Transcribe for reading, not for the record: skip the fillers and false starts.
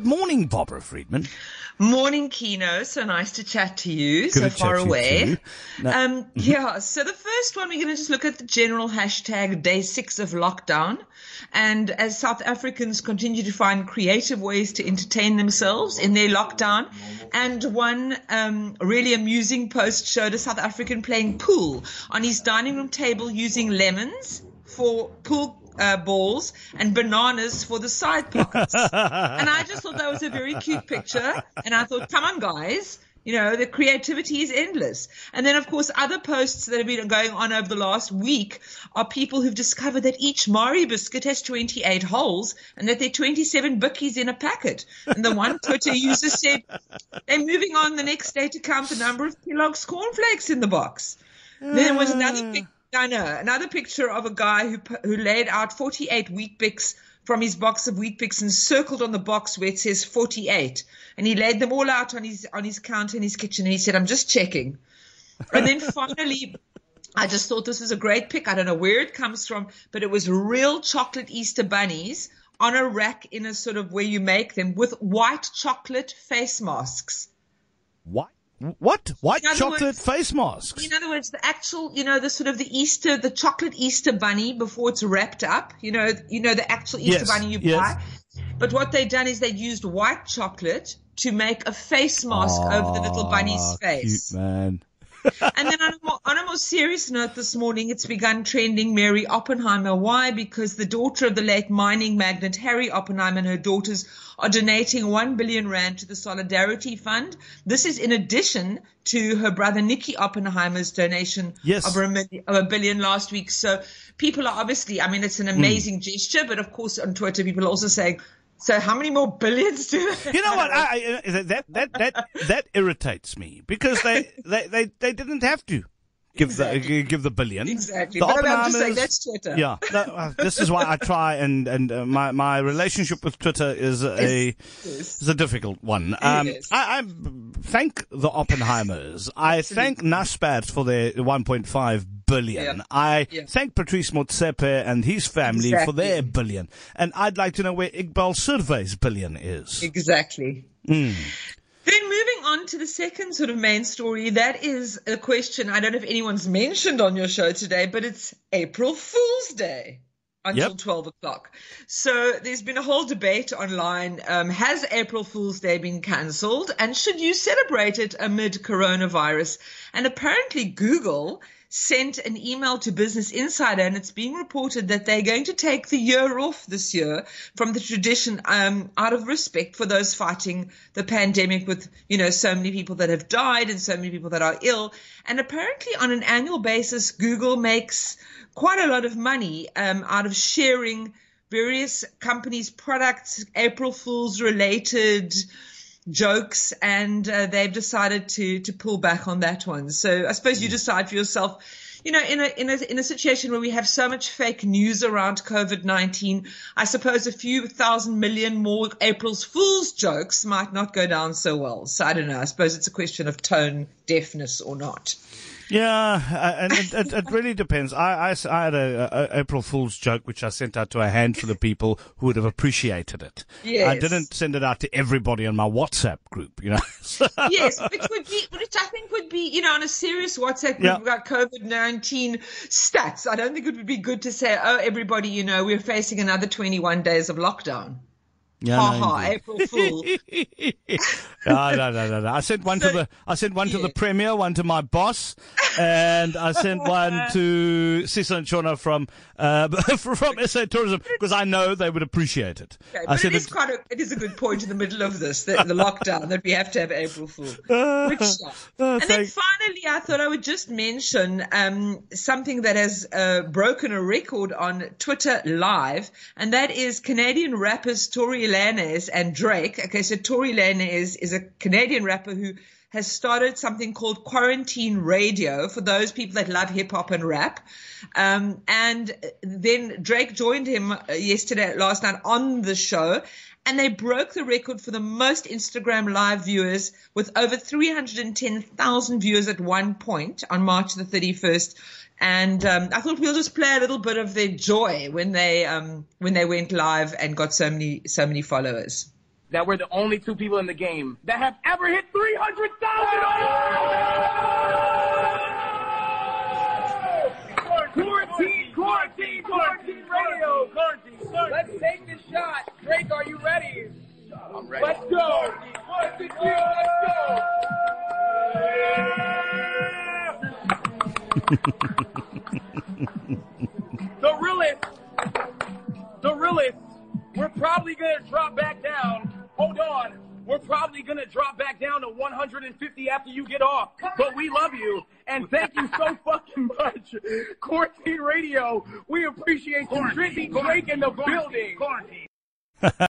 Good morning, Barbara Friedman. Morning, Keno. So nice to chat to you so far away. Yeah, so the first one, we're going to just look at the general hashtag day 6 of lockdown. And as South Africans continue to find creative ways to entertain themselves in their lockdown. And one really amusing post showed a South African playing pool on his dining room table using lemons for pool balls and bananas for the side pockets. And I just thought that was a very cute picture. And I thought, come on, guys. You know, the creativity is endless. And then, of course, other posts that have been going on over the last week are people who've discovered that each Mari biscuit has 28 holes and that there are 27 bickies in a packet. And the one Twitter user said they're moving on the next day to count the number of Kellogg's cornflakes in the box. Then there was another picture of a guy who laid out 48 Weet-Bix from his box of Weet-Bix and circled on the box where it says 48. And he laid them all out on his counter in his kitchen. And he said, I'm just checking. And then finally, I just thought this was a great pic. I don't know where it comes from, but it was real chocolate Easter bunnies on a rack in a sort of where you make them with white chocolate face masks. What? White chocolate face masks? In other words, the actual, the sort of the chocolate Easter bunny before it's wrapped up, the actual Easter bunny you buy. But what they've done is they used white chocolate to make a face mask over the little bunny's face. Cute, man. And then on a more serious note this morning, it's begun trending Mary Oppenheimer. Why? Because the daughter of the late mining magnate Harry Oppenheimer and her daughters are donating 1 billion rand to the Solidarity Fund. This is in addition to her brother Nicky Oppenheimer's donation of a billion last week. So people are obviously, it's an amazing gesture, but of course on Twitter people are also saying, so how many more billions do they have? You know what? That irritates me because they didn't have to give the billion. Exactly. But I'm just saying that's Twitter. Yeah. This is why I try and my relationship with Twitter is a difficult one. I thank the Oppenheimers. I thank Naspers for their 1.5 billion. I thank Patrice Motsepe and his family for their billion. And I'd like to know where Iqbal Survey's billion is. Exactly. Then moving on to the second sort of main story, that is a question I don't know if anyone's mentioned on your show today, but it's April Fool's Day until 12 o'clock. So there's been a whole debate online. Has April Fool's Day been cancelled? And should you celebrate it amid coronavirus? And apparently Google sent an email to Business Insider, and it's being reported that they're going to take the year off this year from the tradition out of respect for those fighting the pandemic with, so many people that have died and so many people that are ill. And apparently on an annual basis, Google makes quite a lot of money out of sharing various companies' products, April Fool's related jokes, and they've decided to pull back on that one. So I suppose you decide for yourself, in a situation where we have so much fake news around COVID-19, I suppose a few thousand million more April Fool's jokes might not go down so well. So I don't know. I suppose it's a question of tone deafness or not. Yeah, and it really depends. I had a April Fool's joke which I sent out to a handful of people who would have appreciated it. Yes. I didn't send it out to everybody in my WhatsApp group, Yes, which I think would be, on a serious WhatsApp group about COVID-19 stats. I don't think it would be good to say, oh, everybody, we're facing another 21 days of lockdown. Yeah, April Fool. No. I sent one to the Premier, one to my boss, and I sent one to Sisa and Shona from SA Tourism because I know they would appreciate it. Okay, but it is a good point in the middle of this, the lockdown, that we have to have April Fool. And then finally, I thought I would just mention something that has broken a record on Twitter Live, and that is Canadian rappers Tory Lanez and Drake. Okay, so Tory Lanez is a Canadian rapper who has started something called Quarantine Radio for those people that love hip hop and rap. And then Drake joined him last night on the show, and they broke the record for the most Instagram live viewers with over 310,000 viewers at one point on March the 31st. And I thought we'll just play a little bit of their joy when they went live and got so many followers. that we're the only two people in the game that have ever hit 300,000. Quarantine radio. Let's take this shot. Drake, are you ready? I'm ready. Let's go. 1, 2, 3, let's go. The realest, we're probably going to drop back down. Hold on. We're probably going to drop back down to 150 after you get off. But we love you. And thank you so fucking much. Quarantine Radio, we appreciate you. Drizzy Drake in the building.